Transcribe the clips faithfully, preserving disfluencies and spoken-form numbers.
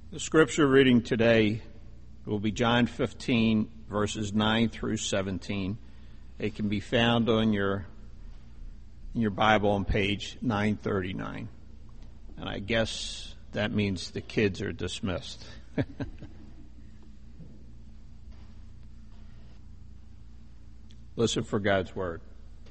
The scripture reading today will be John fifteen, verses nine through seventeen. It can be found on your in your Bible on page nine thirty-nine. And I guess that means the kids are dismissed. Listen for God's word.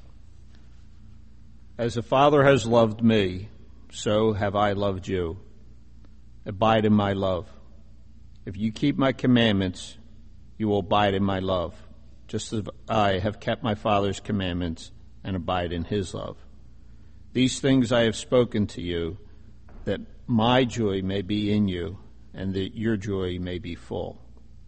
As the Father has loved me, so have I loved you. Abide in my love. If you keep my commandments, you will abide in my love, just as I have kept my Father's commandments and abide in his love. These things I have spoken to you, that my joy may be in you, and that your joy may be full.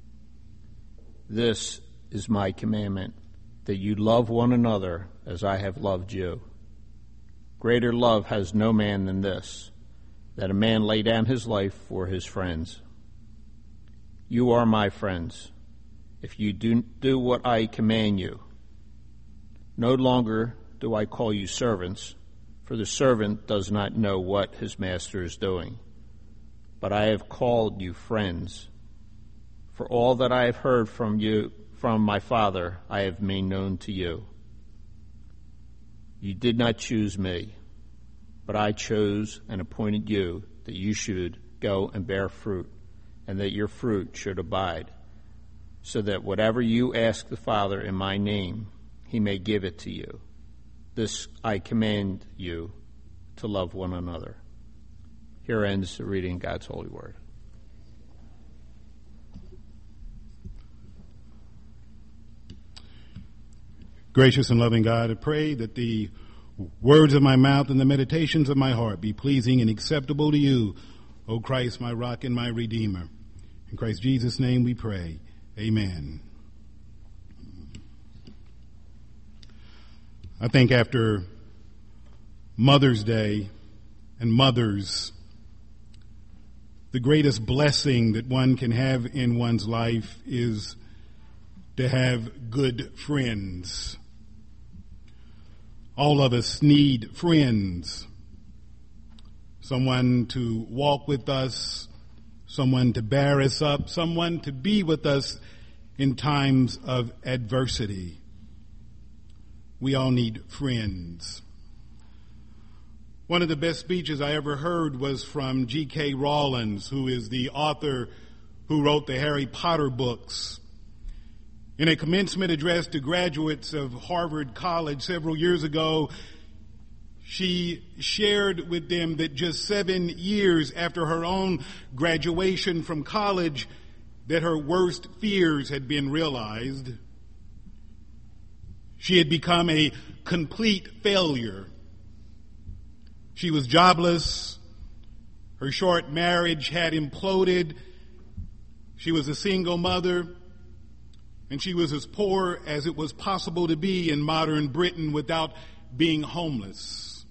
This is my commandment, that you love one another as I have loved you. Greater love has no man than this, that a man lay down his life for his friends. You are my friends, if you do, do what I command you. No longer do I call you servants, for the servant does not know what his master is doing. But I have called you friends, for all that I have heard from you, from my Father, I have made known to you. You did not choose me, but I chose and appointed you that you should go and bear fruit, and that your fruit should abide, so that whatever you ask the Father in my name, he may give it to you. This I command you, to love one another. Here ends the reading of God's holy word. Gracious and loving God, I pray that the words of my mouth and the meditations of my heart be pleasing and acceptable to you, O Christ, my rock and my redeemer. In Christ Jesus' name we pray. Amen. I think after Mother's Day and mothers, the greatest blessing that one can have in one's life is to have good friends. All of us need friends. Someone to walk with us, someone to bear us up, someone to be with us in times of adversity. We all need friends. One of the best speeches I ever heard was from G K Rowling, who is the author who wrote the Harry Potter books. In a commencement address to graduates of Harvard College several years ago, she shared with them that just seven years after her own graduation from college, that her worst fears had been realized. She had become a complete failure. She was jobless. Her short marriage had imploded. She was a single mother. And she was as poor as it was possible to be in modern Britain without being homeless.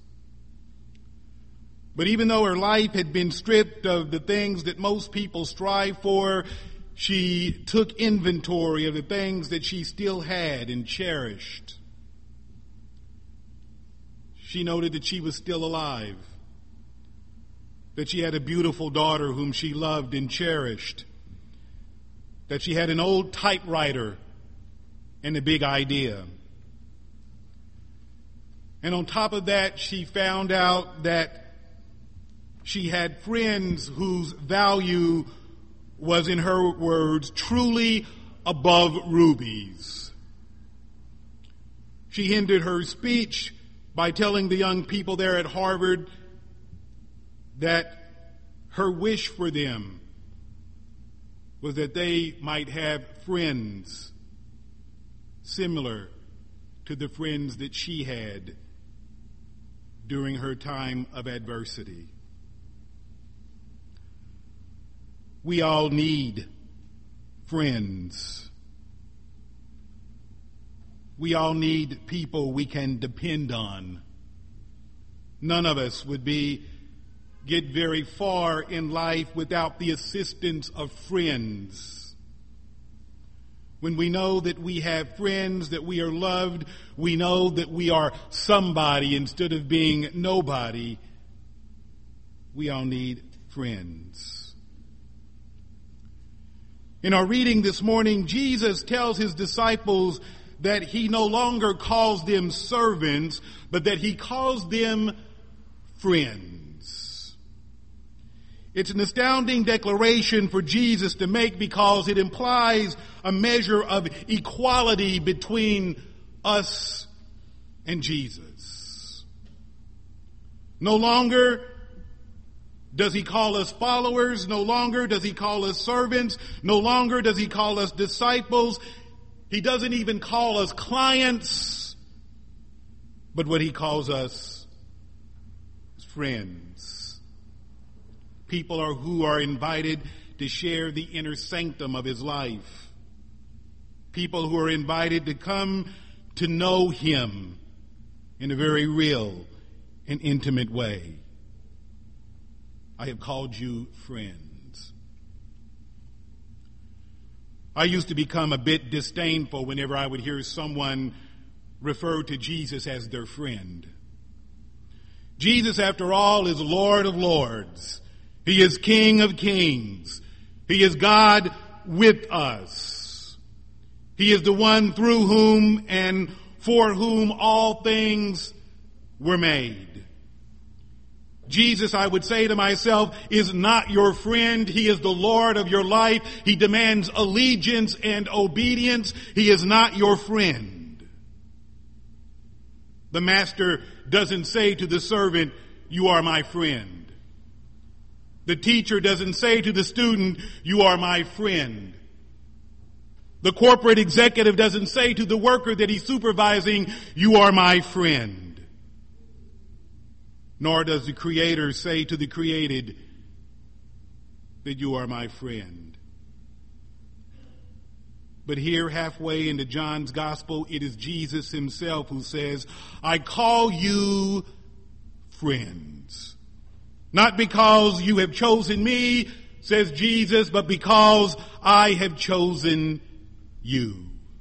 But even though her life had been stripped of the things that most people strive for, she took inventory of the things that she still had and cherished. She noted that she was still alive, that she had a beautiful daughter whom she loved and cherished, that she had an old typewriter and a big idea. And on top of that, she found out that she had friends whose value was, in her words, truly above rubies. She ended her speech by telling the young people there at Harvard that her wish for them was that they might have friends similar to the friends that she had during her time of adversity. We all need friends. We all need people we can depend on. None of us would be get very far in life without the assistance of friends. When we know that we have friends, that we are loved, we know that we are somebody instead of being nobody, we all need friends. In our reading this morning, Jesus tells his disciples that he no longer calls them servants, but that he calls them friends. It's an astounding declaration for Jesus to make because it implies a measure of equality between us and Jesus. No longer does he call us followers? No longer does he call us servants? No longer does he call us disciples? He doesn't even call us clients, but what he calls us is friends. People are who are invited to share the inner sanctum of his life. People who are invited to come to know him in a very real and intimate way. I have called you friends. I used to become a bit disdainful whenever I would hear someone refer to Jesus as their friend. Jesus, after all, is Lord of Lords. He is King of Kings. He is God with us. He is the one through whom and for whom all things were made. Jesus, I would say to myself, is not your friend. He is the Lord of your life. He demands allegiance and obedience. He is not your friend. The master doesn't say to the servant, you are my friend. The teacher doesn't say to the student, you are my friend. The corporate executive doesn't say to the worker that he's supervising, you are my friend. Nor does the Creator say to the created that you are my friend. But here, halfway into John's Gospel, it is Jesus himself who says, I call you friends. Not because you have chosen me, says Jesus, but because I have chosen you.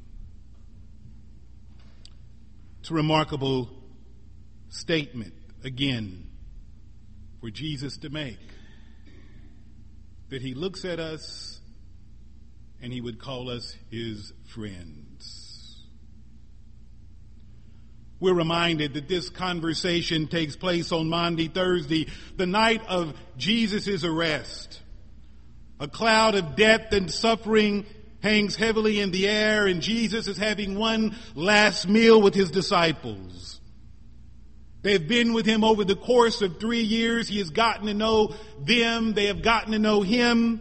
It's a remarkable statement. Again, for Jesus to make, that he looks at us and he would call us his friends. We're reminded that this conversation takes place on Maundy Thursday, the night of Jesus' arrest. A cloud of death and suffering hangs heavily in the air, and Jesus is having one last meal with his disciples. They've been with him over the course of three years. He has gotten to know them. They have gotten to know him.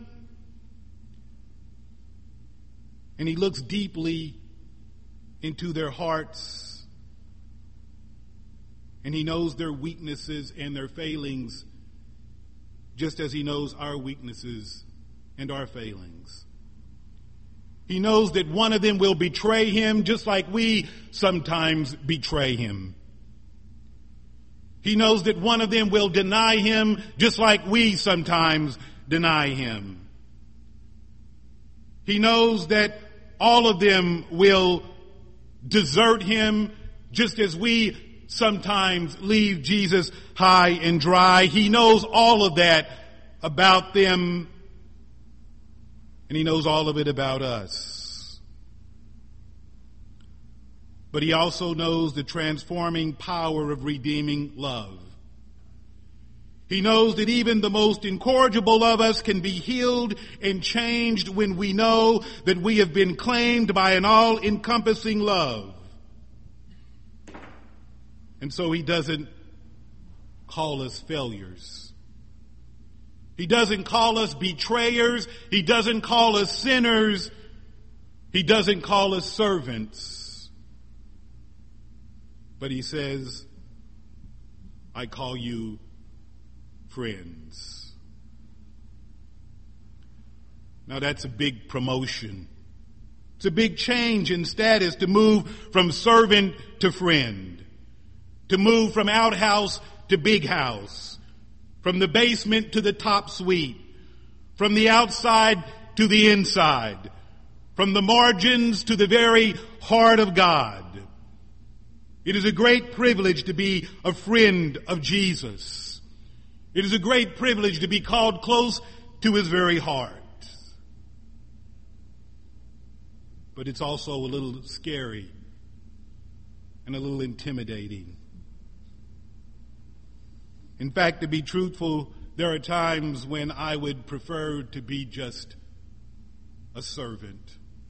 And he looks deeply into their hearts. And he knows their weaknesses and their failings, just as he knows our weaknesses and our failings. He knows that one of them will betray him, just like we sometimes betray him. He knows that one of them will deny him just like we sometimes deny him. He knows that all of them will desert him just as we sometimes leave Jesus high and dry. He knows all of that about them, and he knows all of it about us. But he also knows the transforming power of redeeming love. He knows that even the most incorrigible of us can be healed and changed when we know that we have been claimed by an all-encompassing love. And so he doesn't call us failures. He doesn't call us betrayers. He doesn't call us sinners. He doesn't call us servants. But he says, I call you friends. Now that's a big promotion. It's a big change in status to move from servant to friend. To move from outhouse to big house. From the basement to the top suite. From the outside to the inside. From the margins to the very heart of God. It is a great privilege to be a friend of Jesus. It is a great privilege to be called close to his very heart. but it's also a little scary and a little intimidating. In fact, to be truthful, there are times when I would prefer to be just a servant.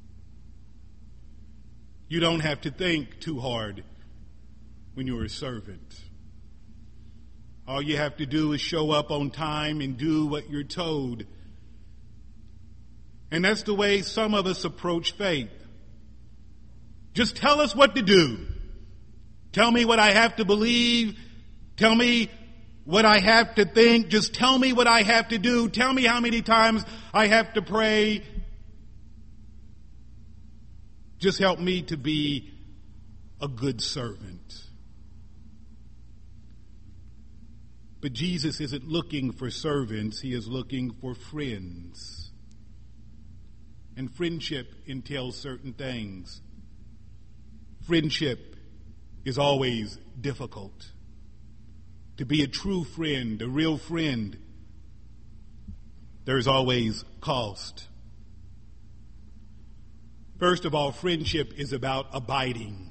You don't have to think too hard when you're a servant. All you have to do is show up on time and do what you're told. And that's the way some of us approach faith. Just tell us what to do. Tell me what I have to believe. Tell me what I have to think. Just tell me what I have to do. Tell me how many times I have to pray. Just help me to be a good servant. But Jesus isn't looking for servants. He is looking for friends. And friendship entails certain things. Friendship is always difficult. To be a true friend, a real friend, there's always cost. First of all, friendship is about abiding.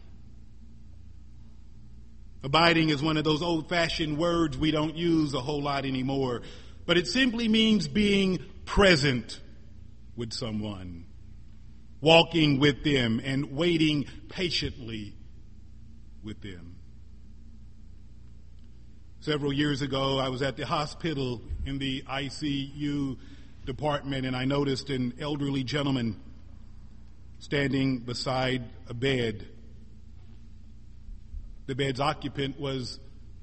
Abiding is one of those old-fashioned words we don't use a whole lot anymore, but it simply means being present with someone, walking with them, and waiting patiently with them. Several years ago, I was at the hospital in the I C U department, and I noticed an elderly gentleman standing beside a bed. The bed's occupant was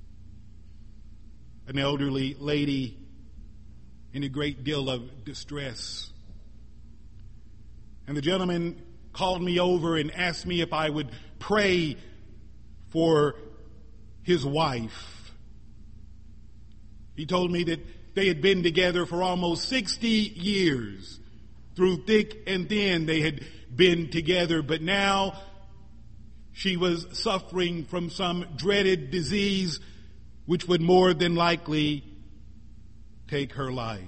an elderly lady in a great deal of distress. And the gentleman called me over and asked me if I would pray for his wife. He told me that they had been together for almost sixty years. Through thick and thin, they had been together, but now she was suffering from some dreaded disease which would more than likely take her life.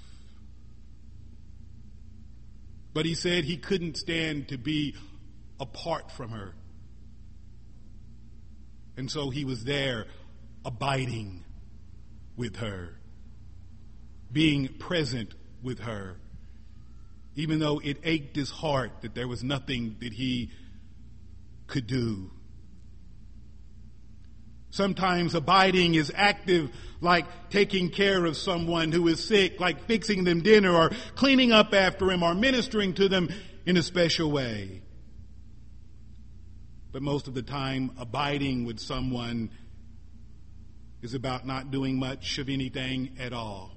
But he said he couldn't stand to be apart from her. And so he was there, abiding with her, being present with her, even though it ached his heart that there was nothing that he could do. Sometimes abiding is active, like taking care of someone who is sick, like fixing them dinner or cleaning up after him or ministering to them in a special way. But most of the time, abiding with someone is about not doing much of anything at all.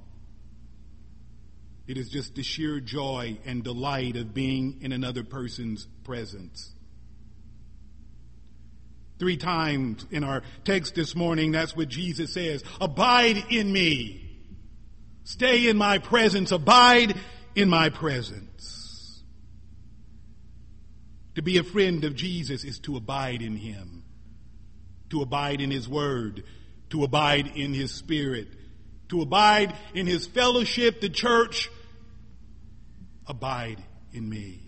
It is just the sheer joy and delight of being in another person's presence. Three times in our text this morning, that's what Jesus says. Abide in me. Stay in my presence. Abide in my presence. To be a friend of Jesus is to abide in him, to abide in his word, to abide in his spirit, to abide in his fellowship, the church. Abide in me.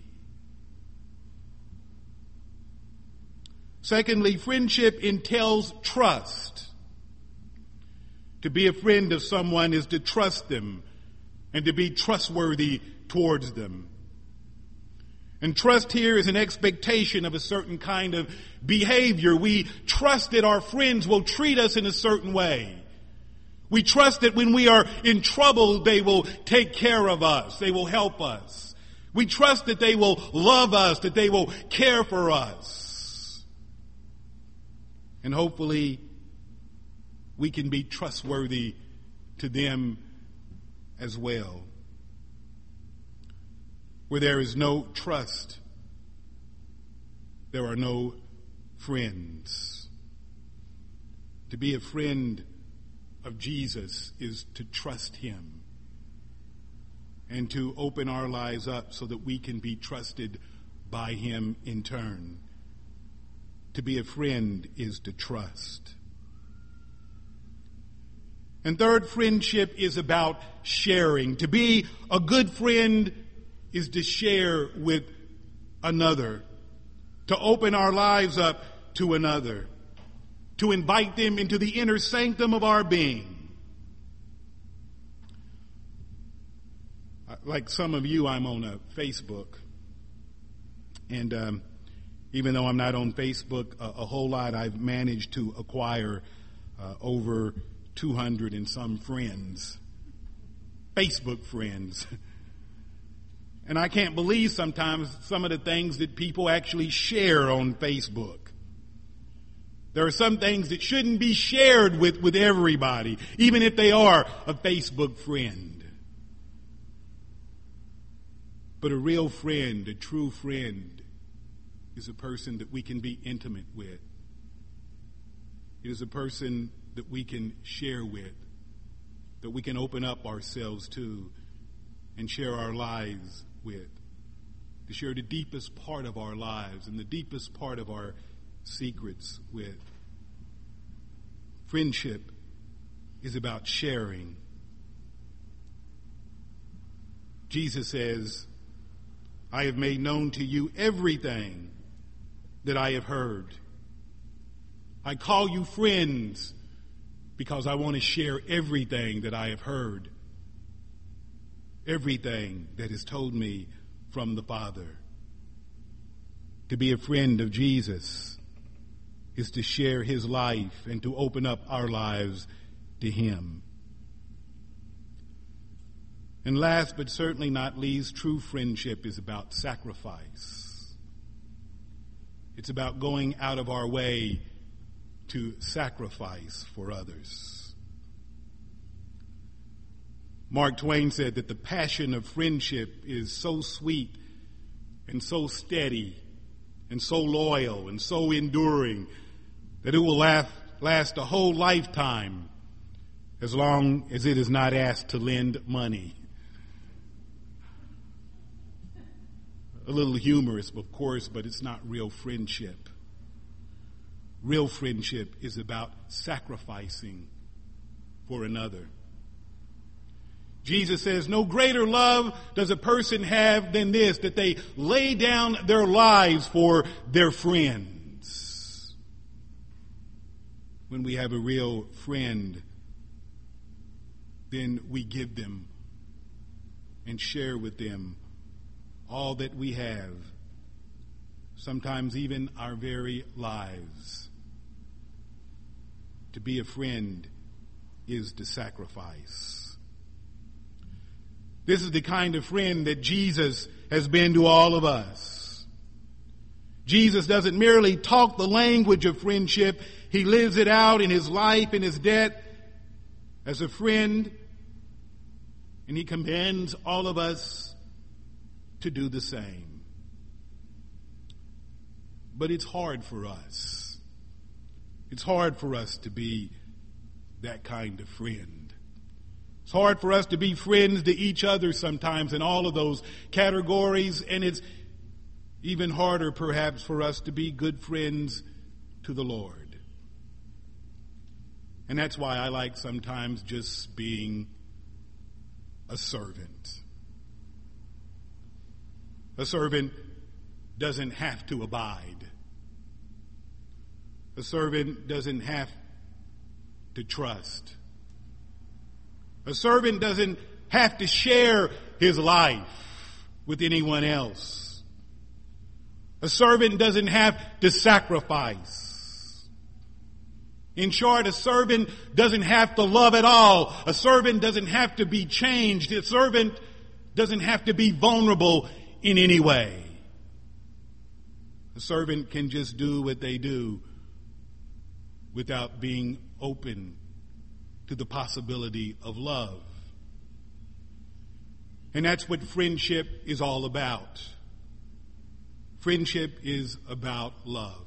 Secondly, friendship entails trust. To be a friend of someone is to trust them and to be trustworthy towards them. And trust here is an expectation of a certain kind of behavior. We trust that our friends will treat us in a certain way. We trust that when we are in trouble, they will take care of us. They will help us. We trust that they will love us, that they will care for us. And hopefully, we can be trustworthy to them as well. Where there is no trust, there are no friends. To be a friend of Jesus is to trust him and to open our lives up so that we can be trusted by him in turn. To be a friend is to trust. And third, friendship is about sharing. To be a good friend is to share with another, to open our lives up to another, to invite them into the inner sanctum of our being. Like some of you, I'm on a Facebook, and um, even though I'm not on Facebook a, a whole lot, I've managed to acquire uh, over two hundred and some friends, Facebook friends. And I can't believe sometimes some of the things that people actually share on Facebook. There are some things that shouldn't be shared with, with everybody, even if they are a Facebook friend. But a real friend, a true friend, is a person that we can be intimate with. It is a person that we can share with, that we can open up ourselves to and share our lives with, to share the deepest part of our lives and the deepest part of our secrets with. Friendship is about sharing. Jesus says, I have made known to you everything that I have heard. I call you friends because I want to share everything that I have heard, everything that is told me from the Father. To be a friend of Jesus is to share his life and to open up our lives to him. And last but certainly not least, true friendship is about sacrifice. It's about going out of our way to sacrifice for others. Mark Twain said that the passion of friendship is so sweet and so steady and so loyal and so enduring that it will last, last a whole lifetime as long as it is not asked to lend money. A little humorous, of course, but it's not real friendship. Real friendship is about sacrificing for another. Jesus says, no greater love does a person have than this, that they lay down their lives for their friends. When we have a real friend, then we give them and share with them all that we have, sometimes even our very lives. To be a friend is to sacrifice. This is the kind of friend that Jesus has been to all of us. Jesus doesn't merely talk the language of friendship, he lives it out in his life, in his death, as a friend, and he commands all of us to do the same. But it's hard for us. It's hard for us to be that kind of friend. It's hard for us to be friends to each other sometimes in all of those categories, and it's even harder perhaps for us to be good friends to the Lord. And that's why I like sometimes just being a servant. A servant doesn't have to abide. A servant doesn't have to trust. A servant doesn't have to share his life with anyone else. A servant doesn't have to sacrifice. In short, a servant doesn't have to love at all. A servant doesn't have to be changed. A servant doesn't have to be vulnerable in any way. A servant can just do what they do without being open to the possibility of love. And that's what friendship is all about. Friendship is about love.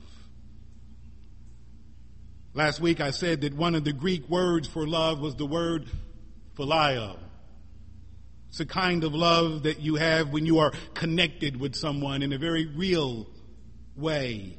Last week I said that one of the Greek words for love was the word phileo. It's a kind of love that you have when you are connected with someone in a very real way.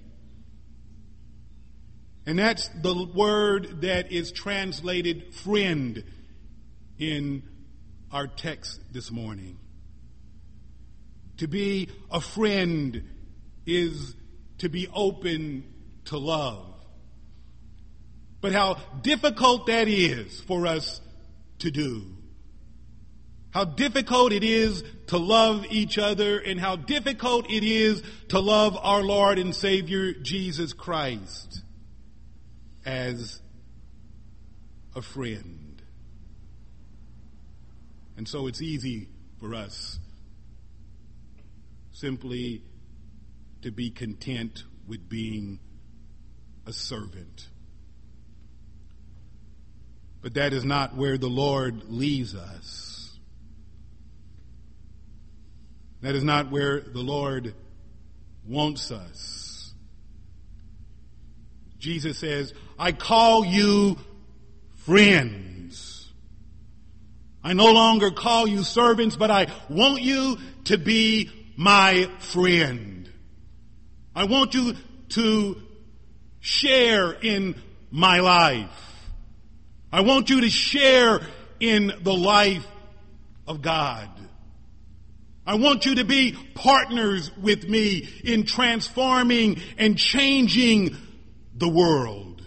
And that's the word that is translated friend in our text this morning. To be a friend is to be open to love. But how difficult that is for us to do. How difficult it is to love each other, and how difficult it is to love our Lord and Savior Jesus Christ as a friend. And so it's easy for us simply to be content with being a servant. But that is not where the Lord leaves us. That is not where the Lord wants us. Jesus says, I call you friends. I no longer call you servants, but I want you to be my friend. I want you to share in my life. I want you to share in the life of God. I want you to be partners with me in transforming and changing the world.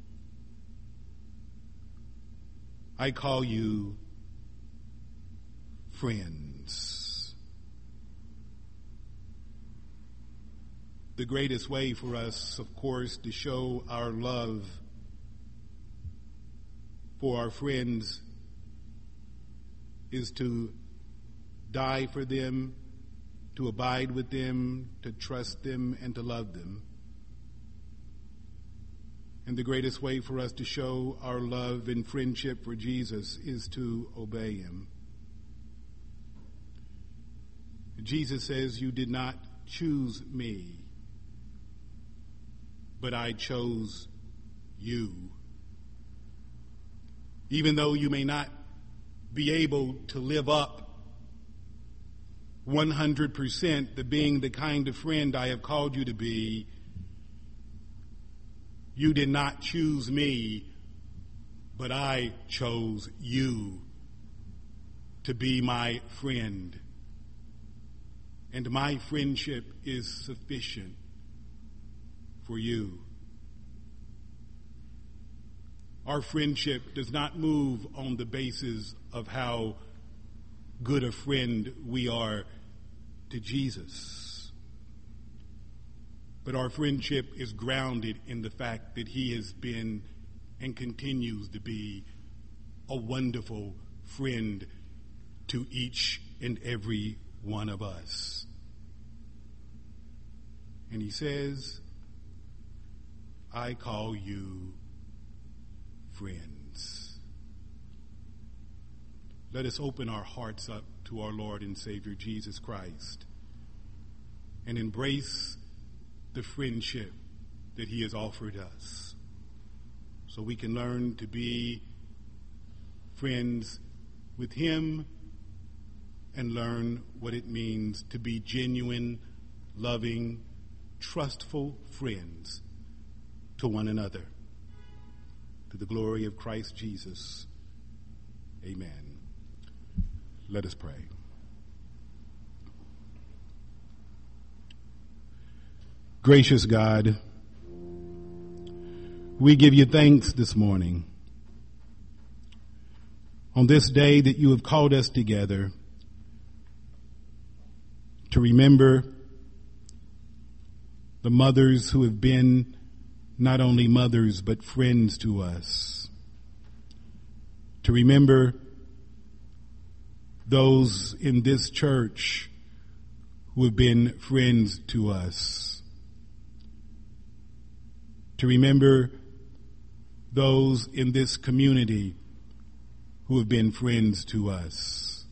I call you friends. The greatest way for us, of course, to show our love for our friends is to die for them, to abide with them, to trust them, and to love them. And the greatest way for us to show our love and friendship for Jesus is to obey him. Jesus says, you did not choose me, but I chose you. Even though you may not be able to live up one hundred percent to being the kind of friend I have called you to be, you did not choose me, but I chose you to be my friend. And my friendship is sufficient for you. Our friendship does not move on the basis of how good a friend we are to Jesus. But our friendship is grounded in the fact that he has been and continues to be a wonderful friend to each and every one of us. And he says, I call you friends. Let us open our hearts up to our Lord and Savior Jesus Christ and embrace the friendship that he has offered us, so we can learn to be friends with him and learn what it means to be genuine, loving, trustful friends to one another. To the glory of Christ Jesus. Amen. Let us pray. Gracious God, we give you thanks this morning on this day that you have called us together to remember the mothers who have been not only mothers but friends to us, to remember those in this church who have been friends to us, to remember those in this community who have been friends to us,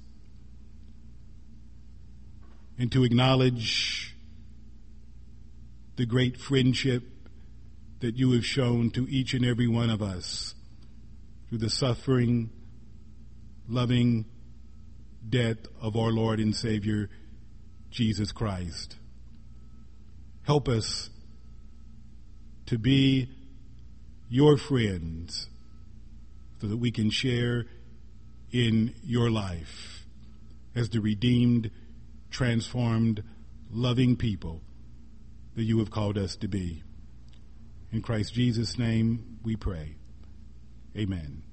and to acknowledge the great friendship that you have shown to each and every one of us through the suffering, loving death of our Lord and Savior, Jesus Christ. Help us to be your friends so that we can share in your life as the redeemed, transformed, loving people that you have called us to be. In Christ Jesus' name we pray. Amen.